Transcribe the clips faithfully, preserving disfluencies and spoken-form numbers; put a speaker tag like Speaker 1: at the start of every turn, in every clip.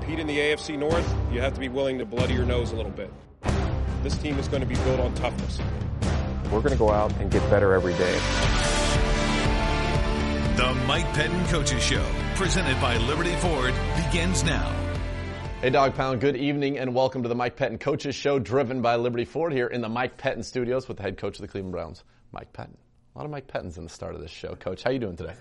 Speaker 1: compete in the A F C North, you have to be willing to bloody your nose a little bit. This team is going to be built on toughness.
Speaker 2: We're going to go out and get better every day.
Speaker 3: The Mike Pettine Coaches Show, presented by Liberty Ford, begins now.
Speaker 4: Hey, Dog Pound, good evening and welcome to the Mike Pettine Coaches Show, driven by Liberty Ford here in the Mike Pettine Studios with the head coach of the Cleveland Browns, Mike Pettine. A lot of Mike Pettines in the start of this show. Coach, how you doing today?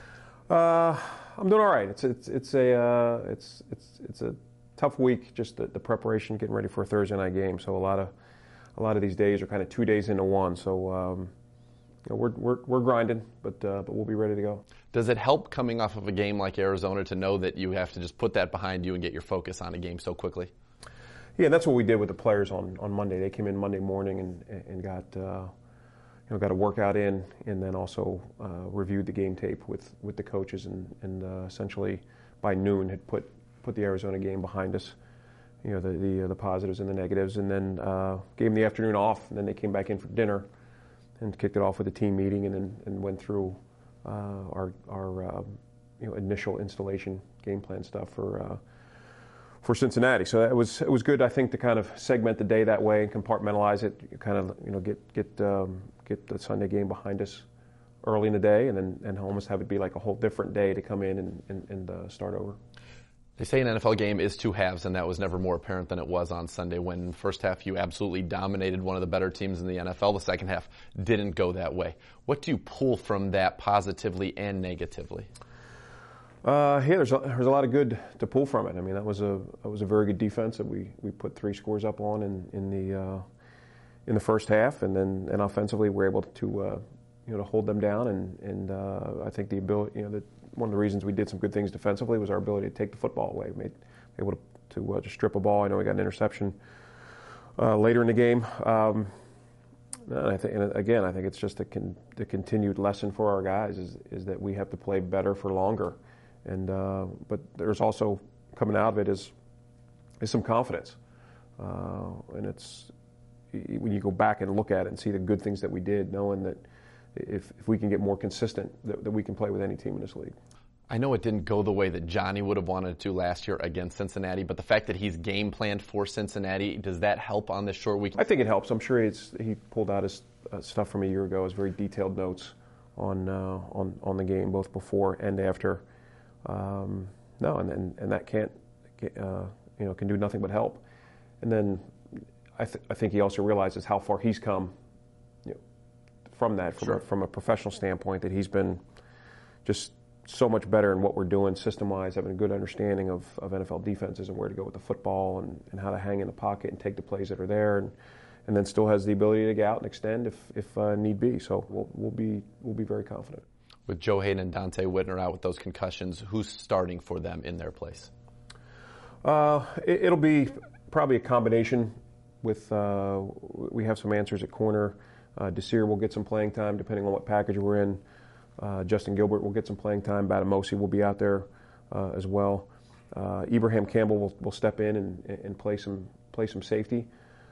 Speaker 2: Uh, I'm doing all right. It's it's it's a uh, it's it's it's a tough week. Just the, the preparation, getting ready for a Thursday night game. So a lot of a lot of these days are kind of two days into one. So um, you know, we're we're we're grinding, but uh, but we'll be ready to go.
Speaker 4: Does it help coming off of a game like Arizona to know that you have to just put that behind you and get your focus on a game so quickly?
Speaker 2: Yeah, and that's what we did with the players on, on Monday. They came in Monday morning and and got uh, you know got a workout in, and then also uh, reviewed the game tape with, with the coaches, and and uh, essentially by noon had put put the Arizona game behind us. You know, the the, uh, the positives and the negatives, and then uh, gave them the afternoon off, and then they came back in for dinner and kicked it off with a team meeting, and then and went through uh, our our uh, you know initial installation game plan stuff for. Uh, for Cincinnati. So it was it was good, I think, to kind of segment the day that way and compartmentalize it, kind of, you know, get get um, get the Sunday game behind us early in the day, and then and almost have it be like a whole different day to come in and, and, and uh, start over.
Speaker 4: They say an N F L game is two halves, and that was never more apparent than it was on Sunday when in the first half you absolutely dominated one of the better teams in the N F L. The second half didn't go that way. What do you pull from that positively and negatively?
Speaker 2: Uh, yeah, there's a, there's a lot of good to pull from it. I mean, that was a that was a very good defense that we, we put three scores up on in in the uh, in the first half, and then and offensively we're able to uh, you know to hold them down, and and uh, I think the ability, you know, the, one of the reasons we did some good things defensively was our ability to take the football away, made able to to, uh, to strip a ball. I know we got an interception uh, later in the game. Um, and I think, and again, I think it's just a con, the continued lesson for our guys is is that we have to play better for longer. And uh, but there's also coming out of it is is some confidence, uh, and it's when you go back and look at it and see the good things that we did, knowing that if if we can get more consistent, that, that we can play with any team in this league.
Speaker 4: I know it didn't go the way that Johnny would have wanted to last year against Cincinnati, but the fact that he's game planned for Cincinnati, does that help on this short week?
Speaker 2: I think it helps. I'm sure it's, he pulled out his uh, stuff from a year ago, his very detailed notes on uh, on on the game, both before and after. Um, no, and, and and that can't, uh, you know, can do nothing but help. And then I, th- I think he also realizes how far he's come, you know, from that, from, sure. a, from a professional standpoint, that he's been just so much better in what we're doing system-wise, having a good understanding of, of N F L defenses and where to go with the football and, and how to hang in the pocket and take the plays that are there, and and then still has the ability to get out and extend if if uh, need be. So we'll we'll be we'll be very confident.
Speaker 4: With Joe Haden and Dante Whitner out with those concussions, who's starting for them in their place?
Speaker 2: Uh, it, it'll be probably a combination. With uh, we have some answers at corner. Uh, Desir will get some playing time depending on what package we're in. Uh, Justin Gilbert will get some playing time. Batamosi will be out there uh, as well. Uh, Ibrahim Campbell will, will step in and, and play some play some safety.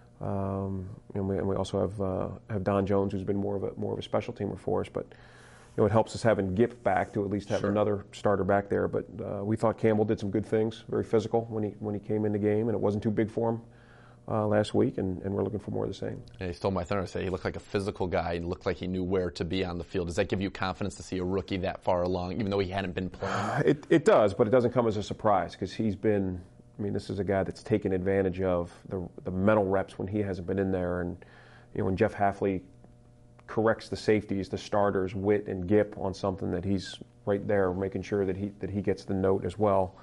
Speaker 2: Um, and, we, and we also have uh, have Don Jones, who's been more of a more of a special teamer for us, but. You know, it helps us having Gip back to at least have sure. another starter back there. But uh, we thought Campbell did some good things, very physical when he when he came in the game, and it wasn't too big for him uh, last week, and, and we're looking for more of the same.
Speaker 4: Yeah, he stole my thunder to say he looked like a physical guy and looked like he knew where to be on the field. Does that give you confidence to see a rookie that far along, even though he hadn't been playing?
Speaker 2: It, it does, but it doesn't come as a surprise because he's been, I mean, this is a guy that's taken advantage of the, the mental reps when he hasn't been in there. And, you know, when Jeff Hafley corrects the safeties, the starters, Witt and Gip, on something that he's right there making sure that he that he gets the note as well.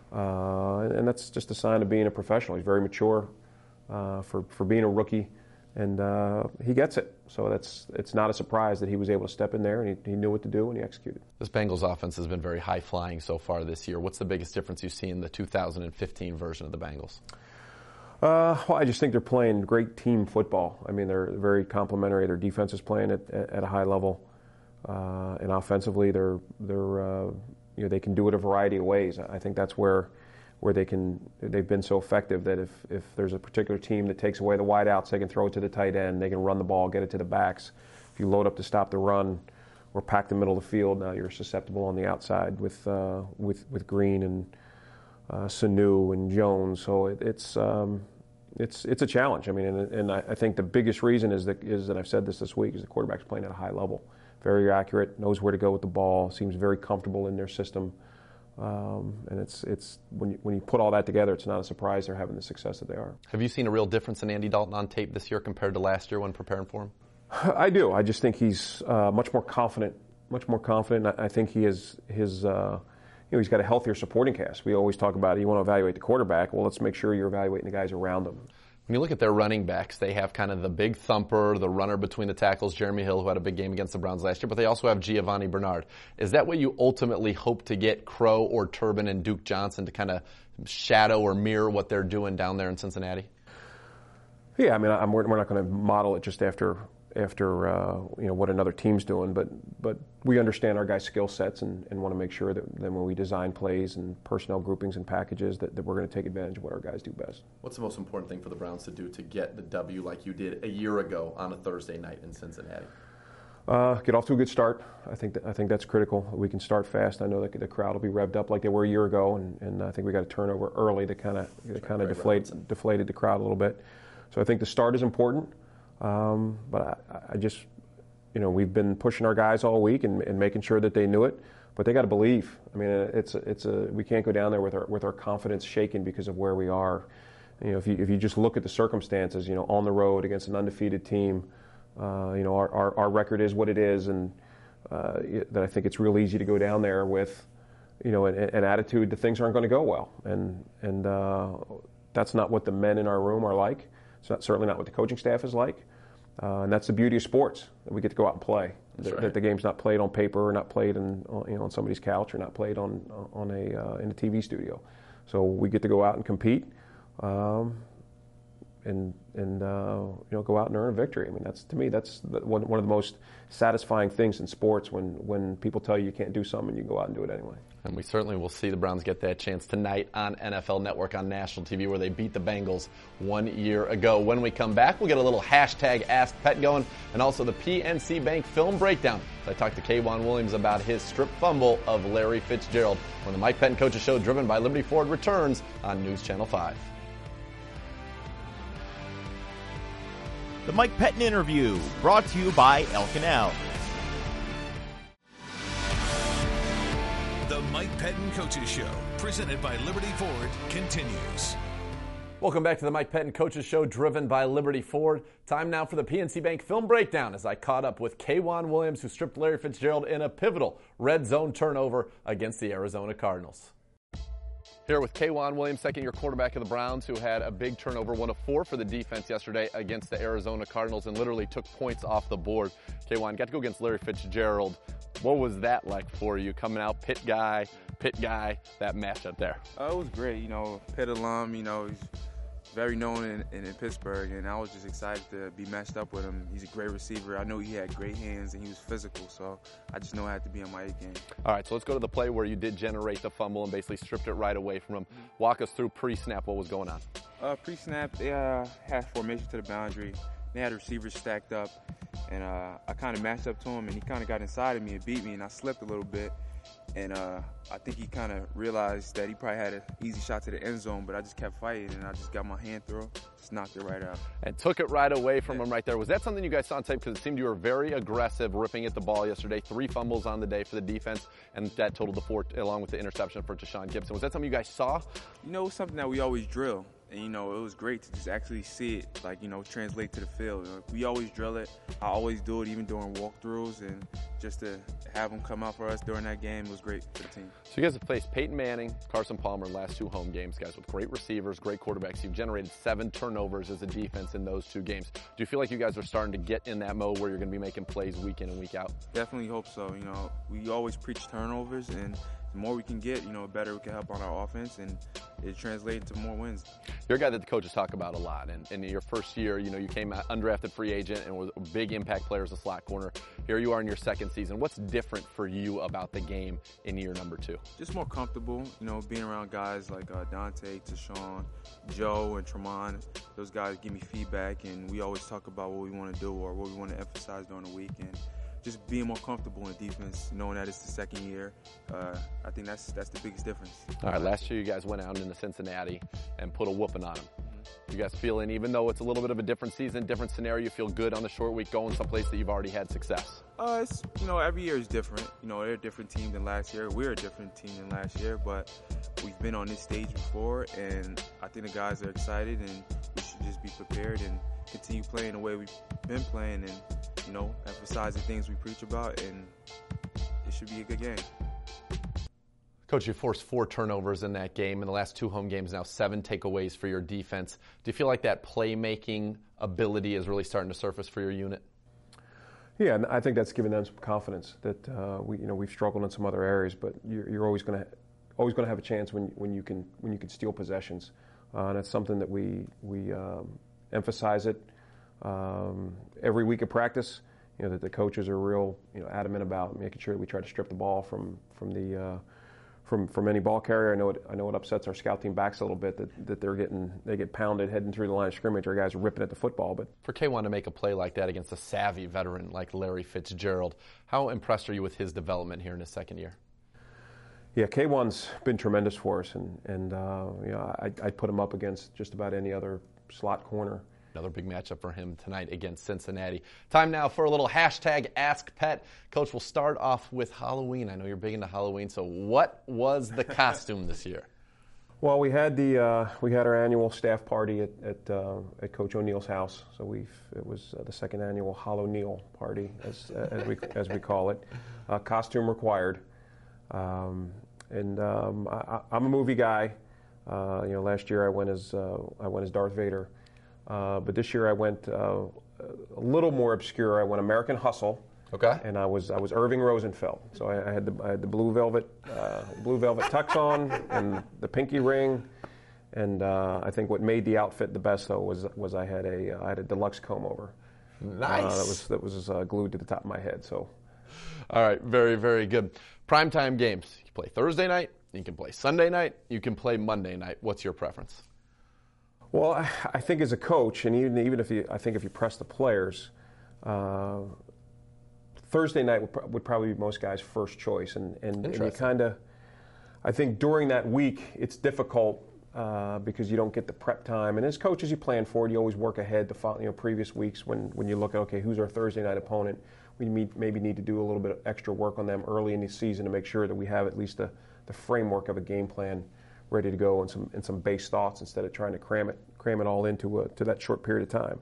Speaker 2: Uh, and that's just a sign of being a professional. He's very mature uh, for, for being a rookie, and uh, he gets it. So that's it's not a surprise that he was able to step in there, and he, he knew what to do, and he executed.
Speaker 4: This Bengals offense has been very high-flying so far this year. What's the biggest difference you see in the two thousand fifteen version of the Bengals?
Speaker 2: Uh, well, I just think they're playing great team football. I mean, they're very complementary. Their defense is playing at, at a high level, uh, and offensively, they're they're uh, you know they can do it a variety of ways. I think that's where where they can they've been so effective that if if there's a particular team that takes away the wideouts, they can throw it to the tight end. They can run the ball, get it to the backs. If you load up to stop the run or pack the middle of the field, now you're susceptible on the outside with uh, with with Green and. uh, Sanu and Jones. So it, it's um, it's it's a challenge. I mean, and, and I, I think the biggest reason is that is that I've said this this week is the quarterback's playing at a high level, very accurate, knows where to go with the ball, seems very comfortable in their system. Um, and it's it's when you, when you put all that together, it's not a surprise they're having the success that they are.
Speaker 4: Have you seen a real difference in Andy Dalton on tape this year compared to last year when preparing for him?
Speaker 2: I do. I just think he's uh, much more confident, much more confident. I, I think he is his. Uh, you know, he's got a healthier supporting cast. We always talk about you want to evaluate the quarterback. Well, let's make sure you're evaluating the guys around him.
Speaker 4: When you look at their running backs, they have kind of the big thumper, the runner between the tackles, Jeremy Hill, who had a big game against the Browns last year, but they also have Giovanni Bernard. Is that what you ultimately hope to get Crow or Turbin and Duke Johnson to kind of shadow or mirror what they're doing down there in Cincinnati?
Speaker 2: Yeah, I mean, I'm, we're not going to model it just after after uh, you know what another team's doing, but but we understand our guys' skill sets and, and want to make sure that then when we design plays and personnel groupings and packages that, that we're going to take advantage of what our guys do best.
Speaker 4: What's the most important thing for the Browns to do to get the W like you did a year ago on a Thursday night in Cincinnati?
Speaker 2: Uh, get off to a good start. I think that, I think that's critical. We can start fast. I know that the crowd will be revved up like they were a year ago, and, and I think we got a turnover early that kind of kind of deflate deflated the crowd a little bit. So I think the start is important. Um, but I, I just, you know, we've been pushing our guys all week and, and making sure that they knew it. But they got to believe. I mean, it's a, it's a we can't go down there with our with our confidence shaken because of where we are. You know, if you if you just look at the circumstances, you know, on the road against an undefeated team, uh, you know, our, our our record is what it is, and uh, that I think it's real easy to go down there with, you know, an, an attitude that things aren't going to go well, and and uh, that's not what the men in our room are like. It's not, certainly not what the coaching staff is like. Uh, and that's the beauty of sports, that we get to go out and play. That,
Speaker 4: right.
Speaker 2: that the game's not played on paper, or not played in, you know, on somebody's couch, or not played on on a uh, in a T V studio. So we get to go out and compete, um, and and uh, you know go out and earn a victory. I mean, that's to me that's the, one one of the most satisfying things in sports when when people tell you you can't do something and you go out and do it anyway.
Speaker 4: And we certainly will see the Browns get that chance tonight on N F L Network on national T V, where they beat the Bengals one year ago. When we come back, we'll get a little hashtag Ask Pet going, and also the P N C Bank film breakdown. I talked to K'Waun Williams about his strip fumble of Larry Fitzgerald when the Mike Pettin Coaches Show, driven by Liberty Ford, returns on News Channel five.
Speaker 5: The Mike Pettin Interview, brought to you by El Canal.
Speaker 3: The Mike Pettin Coaches Show, presented by Liberty Ford, continues.
Speaker 4: Welcome back to the Mike Pettin Coaches Show, driven by Liberty Ford. Time now for the P N C Bank film breakdown as I caught up with K'Waun Williams, who stripped Larry Fitzgerald in a pivotal red zone turnover against the Arizona Cardinals. Here with K'Waun Williams, second-year quarterback of the Browns, who had a big turnover, one of four for the defense yesterday against the Arizona Cardinals, and literally took points off the board. K'Waun, got to go against Larry Fitzgerald. What was that like for you, coming out Pitt guy, Pitt guy, that matchup there?
Speaker 6: Uh, it was great. You know, Pitt alum, you know, he's very known in, in, in Pittsburgh, and I was just excited to be matched up with him. He's a great receiver. I know he had great hands, and he was physical, so I just know I had to be on my A game.
Speaker 4: All right, so let's go to the play where you did generate the fumble and basically stripped it right away from him. Walk us through pre-snap what was going on.
Speaker 6: Uh, pre-snap, they uh, had formation to the boundary. They had receivers stacked up, and uh, I kind of matched up to him, and he kind of got inside of me and beat me, and I slipped a little bit. And uh, I think he kind of realized that he probably had an easy shot to the end zone, but I just kept fighting, and I just got my hand through, just knocked it right out.
Speaker 4: And took it right away from yeah. him right there. Was that something you guys saw on tape? Because it seemed you were very aggressive ripping at the ball yesterday. Three fumbles on the day for the defense, and that totaled the four, along with the interception for Tashaun Gibson. Was that something you guys saw?
Speaker 6: You know, it was something that we always drill. And, you know, it was great to just actually see it, like, you know, translate to the field. You know, we always drill it. I always do it, even during walkthroughs. And just to have them come out for us during that game was great for the team.
Speaker 4: So you guys have faced Peyton Manning, Carson Palmer, last two home games, guys, with great receivers, great quarterbacks. You've generated seven turnovers as a defense in those two games. Do you feel like you guys are starting to get in that mode where you're going to be making plays week in and week out?
Speaker 6: Definitely hope so. You know, we always preach turnovers, and the more we can get, you know, the better we can help on our offense, and it translates into more wins.
Speaker 4: You're a guy that the coaches talk about a lot, and in your first year, you know, you came out undrafted free agent and was a big impact player as a slot corner. Here you are in your second season. What's different for you about the game in year number two?
Speaker 6: Just more comfortable, you know, being around guys like uh, Dante, Tashaun, Joe, and Tremont. Those guys give me feedback, and we always talk about what we want to do or what we want to emphasize during the week. And just being more comfortable in defense, knowing that it's the second year. Uh, I think that's that's the biggest difference.
Speaker 4: All right, last year you guys went out into Cincinnati and put a whooping on them. You guys feeling, even though it's a little bit of a different season, different scenario, you feel good on the short week going someplace that you've already had success?
Speaker 6: Uh, it's, you know, every year is different. You know, they're a different team than last year. We're a different team than last year, but we've been on this stage before, and I think the guys are excited, and we should just be prepared and continue playing the way we've been playing and, you know, emphasize the things we preach about, and it should be a good game.
Speaker 4: Coach, you forced four turnovers in that game. In the last two home games now, seven takeaways for your defense. Do you feel like that playmaking ability is really starting to surface for your unit?
Speaker 2: Yeah, and I think that's given them some confidence that uh, we, you know, we've struggled in some other areas, but you're, you're always going to always going to have a chance when when you can when you can steal possessions, uh, and it's something that we we um, emphasize it um, every week of practice. You know, that the coaches are real, you know, adamant about making sure that we try to strip the ball from from the uh, From, from any ball carrier. I know it. I know it upsets our scout team backs a little bit that, that they're getting they get pounded heading through the line of scrimmage. Our guys are ripping at the football. But
Speaker 4: for K one to make a play like that against a savvy veteran like Larry Fitzgerald, how impressed are you with his development here in his second year?
Speaker 2: Yeah, K one's been tremendous for us, and and uh, you know I I'd put him up against just about any other slot corner.
Speaker 4: Another big matchup for him tonight against Cincinnati. Time now for a little hashtag Ask Pet. Coach, we'll start off with Halloween. I know you're big into Halloween, so what was the costume this year?
Speaker 2: Well, we had the uh, we had our annual staff party at at, uh, at Coach O'Neill's house. So we it was uh, the second annual Hallow-Neil party, as as we as we call it. Uh, costume required, um, and um, I, I'm a movie guy. Uh, you know, last year I went as uh, I went as Darth Vader. Uh, but this year I went uh, a little more obscure. I went American Hustle.
Speaker 4: Okay.
Speaker 2: And I was I was Irving Rosenfeld. So I, I had the I had the blue velvet uh, blue velvet tux on and the pinky ring. And uh, I think what made the outfit the best though was was I had a I had a deluxe comb over.
Speaker 4: Nice.
Speaker 2: Uh, that was that was uh, glued to the top of my head. So.
Speaker 4: All right. Very very good. Primetime games. You can play Thursday night. You can play Sunday night. You can play Monday night. What's your preference?
Speaker 2: Well, I, I think as a coach, and even even if you, I think if you press the players, uh, Thursday night would, would probably be most guys' first choice, and and, and you kind of, I think during that week it's difficult uh, because you don't get the prep time, and as coaches you plan for it. You always work ahead to follow, you know, previous weeks when when you look at okay, who's our Thursday night opponent. We meet, maybe need to do a little bit of extra work on them early in the season to make sure that we have at least the the framework of a game plan ready to go, and some and some base thoughts instead of trying to cram it cram it all into a, to that short period of time.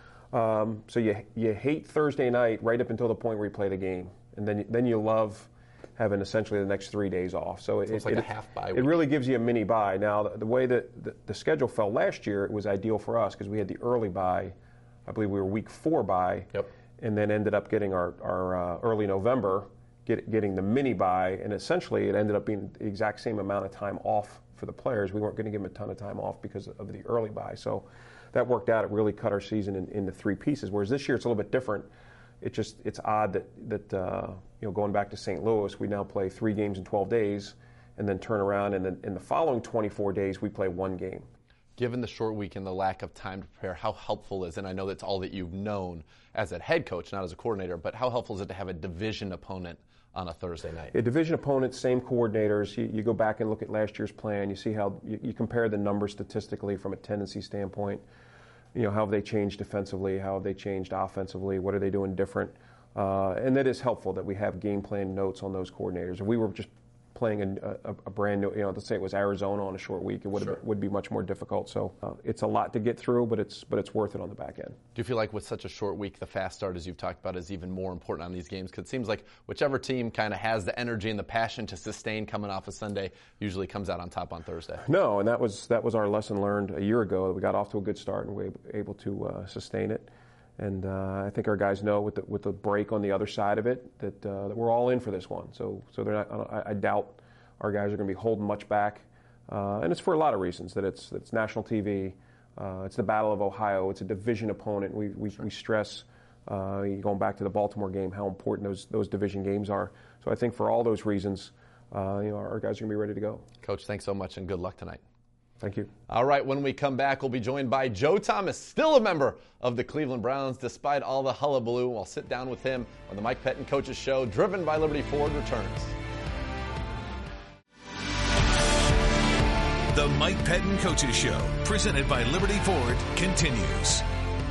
Speaker 2: Um, so you you hate Thursday night right up until the point where you play the game, and then then you love having essentially the next three days off. So,
Speaker 4: so
Speaker 2: it,
Speaker 4: it's like
Speaker 2: it,
Speaker 4: a half bye
Speaker 2: it
Speaker 4: week.
Speaker 2: really gives you a mini bye. Now the, the way that the, the schedule fell last year, it was ideal for us because we had the early bye. I believe we were week four bye,
Speaker 4: yep.
Speaker 2: and then ended up getting our our uh, early November, get, getting the mini bye, and essentially it ended up being the exact same amount of time off for the players. We weren't going to give them a ton of time off because of the early bye. So that worked out. It really cut our season in, into three pieces. Whereas this year it's a little bit different. It just it's odd that that uh, you know going back to Saint Louis, we now play three games in twelve days, and then turn around and then in the following twenty-four days we play one game.
Speaker 4: Given the short week and the lack of time to prepare, how helpful is it? And I know that's all that you've known as a head coach, not as a coordinator, but how helpful is it to have a division opponent on a Thursday night?
Speaker 2: A division opponent, same coordinators. You, you go back and look at last year's plan. You see how you, you compare the numbers statistically from a tendency standpoint. You know, how have they changed defensively? How have they changed offensively? What are they doing different? Uh, and that is helpful that we have game plan notes on those coordinators. If we were just playing a, a, a brand new, you know, let's say it was Arizona on a short week, it would
Speaker 4: sure.
Speaker 2: been, would be much more difficult. So uh, it's a lot to get through, but it's but it's worth it on the back end.
Speaker 4: Do you feel like with such a short week, the fast start, as you've talked about, is even more important on these games? Because it seems like whichever team kind of has the energy and the passion to sustain coming off a Sunday usually comes out on top on Thursday.
Speaker 2: No, and that was that was our lesson learned a year ago. We got off to a good start and we were able to uh, sustain it. And uh, I think our guys know with the with the break on the other side of it that, uh, that we're all in for this one. So so they're not. I, I doubt our guys are going to be holding much back, uh, and it's for a lot of reasons. That it's it's national T V, uh, it's the Battle of Ohio, it's a division opponent. We we, sure. we stress uh, going back to the Baltimore game how important those those division games are. So I think for all those reasons, uh, you know, our guys are going to be ready to go.
Speaker 4: Coach, thanks so much and good luck tonight.
Speaker 2: Thank you.
Speaker 4: All right, when we come back, we'll be joined by Joe Thomas, still a member of the Cleveland Browns despite all the hullabaloo. We'll sit down with him when the Mike Pettine Coaches Show, driven by Liberty Ford, returns.
Speaker 3: The Mike Pettine Coaches Show, presented by Liberty Ford, continues.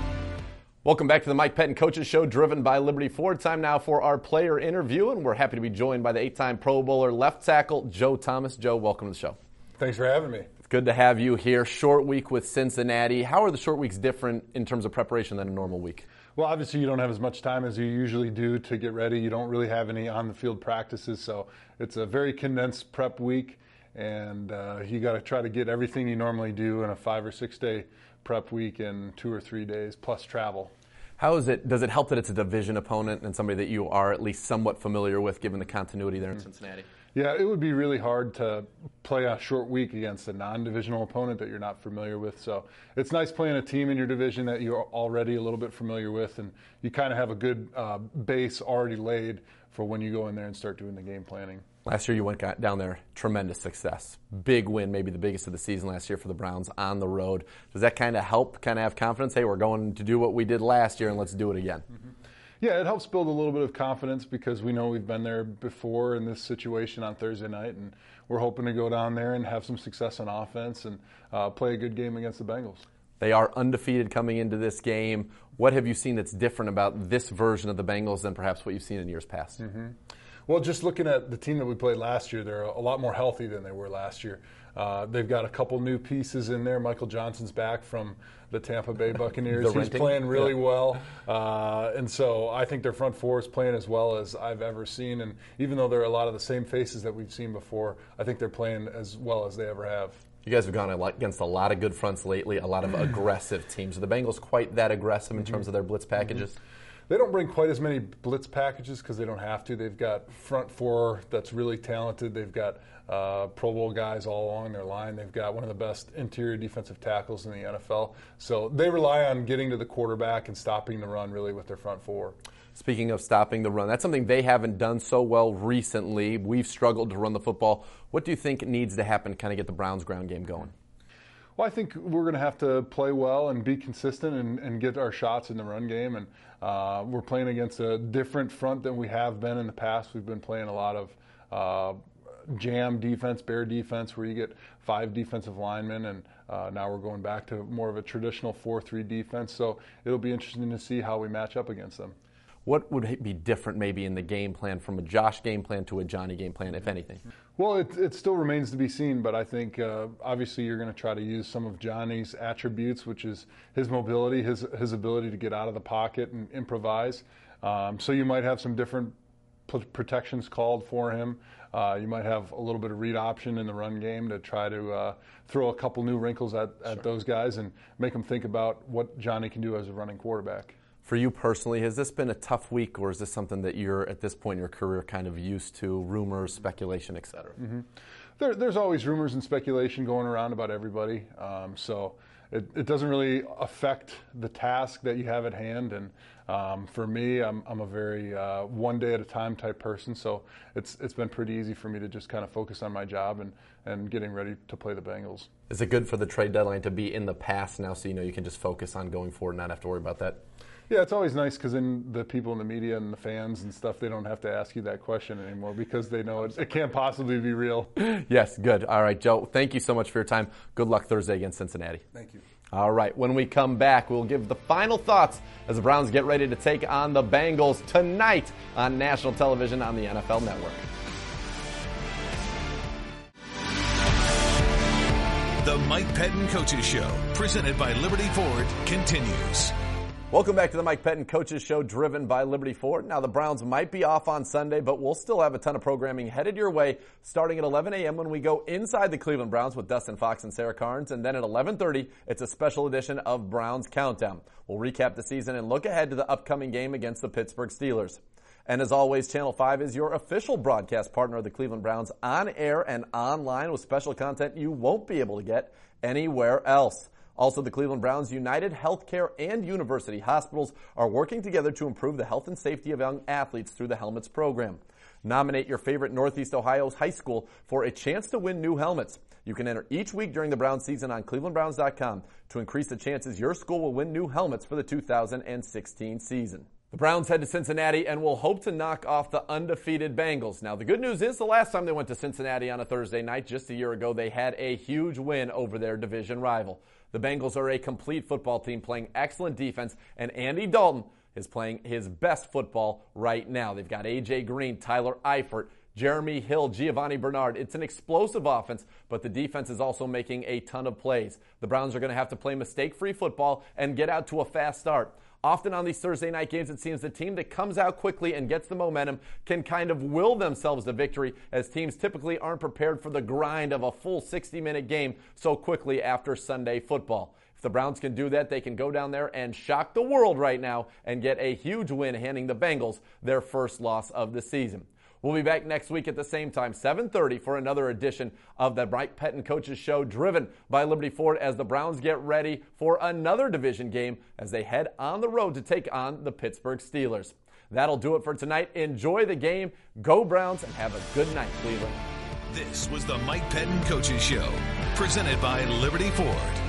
Speaker 4: Welcome back to the Mike Pettine Coaches Show, driven by Liberty Ford. Time now for our player interview, and we're happy to be joined by the eight-time Pro Bowler left tackle, Joe Thomas. Joe, welcome to the show.
Speaker 7: Thanks for having me.
Speaker 4: It's good to have you here. Short week with Cincinnati. How are the short weeks different in terms of preparation than a normal week?
Speaker 7: Well, obviously you don't have as much time as you usually do to get ready. You don't really have any on-the-field practices, so it's a very condensed prep week. And uh, you got to try to get everything you normally do in a five or six day prep week in two or three days plus travel.
Speaker 4: How is it? Does it help that it's a division opponent and somebody that you are at least somewhat familiar with, given the continuity there in Cincinnati?
Speaker 7: Yeah, it would be really hard to play a short week against a non-divisional opponent that you're not familiar with. So it's nice playing a team in your division that you're already a little bit familiar with, and you kind of have a good uh, base already laid for when you go in there and start doing the game planning.
Speaker 4: Last year you went down there, tremendous success. Big win, maybe the biggest of the season last year for the Browns on the road. Does that kind of help kind of have confidence? Hey, we're going to do what we did last year and let's do it again.
Speaker 7: Mm-hmm. Yeah, it helps build a little bit of confidence because we know we've been there before in this situation on Thursday night, and we're hoping to go down there and have some success on offense and uh, play a good game against the Bengals.
Speaker 4: They are undefeated coming into this game. What have you seen that's different about this version of the Bengals than perhaps what you've seen in years past?
Speaker 7: Mm-hmm. Well, just looking at the team that we played last year, they're a lot more healthy than they were last year. Uh, they've got a couple new pieces in there. Michael Johnson's back from the Tampa Bay Buccaneers. He's
Speaker 4: renting.
Speaker 7: playing really
Speaker 4: yeah.
Speaker 7: well. Uh, and so I think their front four is playing as well as I've ever seen. And even though they're a lot of the same faces that we've seen before, I think they're playing as well as they ever have.
Speaker 4: You guys have gone against a lot of good fronts lately, a lot of aggressive teams. Are the Bengals quite that aggressive in terms of their blitz packages?
Speaker 7: Mm-hmm. They don't bring quite as many blitz packages because they don't have to. They've got front four that's really talented. They've got uh, Pro Bowl guys all along their line. They've got one of the best interior defensive tackles in the N F L. So they rely on getting to the quarterback and stopping the run really with their front four.
Speaker 4: Speaking of stopping the run, that's something they haven't done so well recently. We've struggled to run the football. What do you think needs to happen to kind of get the Browns' ground game going?
Speaker 7: Well, I think we're going to have to play well and be consistent and, and get our shots in the run game. And uh, we're playing against a different front than we have been in the past. We've been playing a lot of uh, jam defense, bear defense, where you get five defensive linemen. And uh, now we're going back to more of a traditional four three defense. So it'll be interesting to see how we match up against them.
Speaker 4: What would be different maybe in the game plan from a Josh game plan to a Johnny game plan, if anything?
Speaker 7: Well, it, it still remains to be seen, but I think uh, obviously you're going to try to use some of Johnny's attributes, which is his mobility, his his ability to get out of the pocket and improvise. Um, so you might have some different p- protections called for him. Uh, you might have a little bit of read option in the run game to try to uh, throw a couple new wrinkles at, at sure. those guys and make them think about what Johnny can do as a running quarterback.
Speaker 4: For you personally, has this been a tough week, or is this something that you're, at this point in your career, kind of used to, rumors, speculation, et cetera?
Speaker 7: Mm-hmm. There, there's always rumors and speculation going around about everybody, um, so it, it doesn't really affect the task that you have at hand. And um, for me, I'm, I'm a very uh, one day at a time type person, so it's it's been pretty easy for me to just kind of focus on my job and, and getting ready to play the Bengals.
Speaker 4: Is it good for the trade deadline to be in the past now, so you know you can just focus on going forward and not have to worry about that?
Speaker 7: Yeah, it's always nice because then the people in the media and the fans and stuff, they don't have to ask you that question anymore because they know it, it can't possibly be real.
Speaker 4: Yes, good. All right, Joe, thank you so much for your time. Good luck Thursday against Cincinnati.
Speaker 7: Thank you.
Speaker 4: All right, when we come back, we'll give the final thoughts as the Browns get ready to take on the Bengals tonight on national television on the N F L Network.
Speaker 3: The Mike Pettine Coaches Show, presented by Liberty Ford, continues.
Speaker 4: Welcome back to the Mike Pettine Coaches Show, driven by Liberty Ford. Now, the Browns might be off on Sunday, but we'll still have a ton of programming headed your way starting at eleven a.m. when we go inside the Cleveland Browns with Dustin Fox and Sarah Carnes. And then at eleven thirty, it's a special edition of Browns Countdown. We'll recap the season and look ahead to the upcoming game against the Pittsburgh Steelers. And as always, Channel five is your official broadcast partner of the Cleveland Browns, on air and online with special content you won't be able to get anywhere else. Also, the Cleveland Browns United Healthcare and University Hospitals are working together to improve the health and safety of young athletes through the Helmets program. Nominate your favorite Northeast Ohio's high school for a chance to win new helmets. You can enter each week during the Browns season on cleveland browns dot com to increase the chances your school will win new helmets for the two thousand sixteen season. The Browns head to Cincinnati and will hope to knock off the undefeated Bengals. Now, the good news is the last time they went to Cincinnati on a Thursday night, just a year ago, they had a huge win over their division rival. The Bengals are a complete football team playing excellent defense, and Andy Dalton is playing his best football right now. They've got A J Green, Tyler Eifert, Jeremy Hill, Giovanni Bernard. It's an explosive offense, but the defense is also making a ton of plays. The Browns are going to have to play mistake-free football and get out to a fast start. Often on these Thursday night games, it seems the team that comes out quickly and gets the momentum can kind of will themselves to victory, as teams typically aren't prepared for the grind of a full sixty-minute game so quickly after Sunday football. If the Browns can do that, they can go down there and shock the world right now and get a huge win, handing the Bengals their first loss of the season. We'll be back next week at the same time, seven thirty, for another edition of the Mike Pettine Coaches Show, driven by Liberty Ford, as the Browns get ready for another division game as they head on the road to take on the Pittsburgh Steelers. That'll do it for tonight. Enjoy the game, go Browns, and have a good night, Cleveland.
Speaker 3: This was the Mike Pettine Coaches Show, presented by Liberty Ford.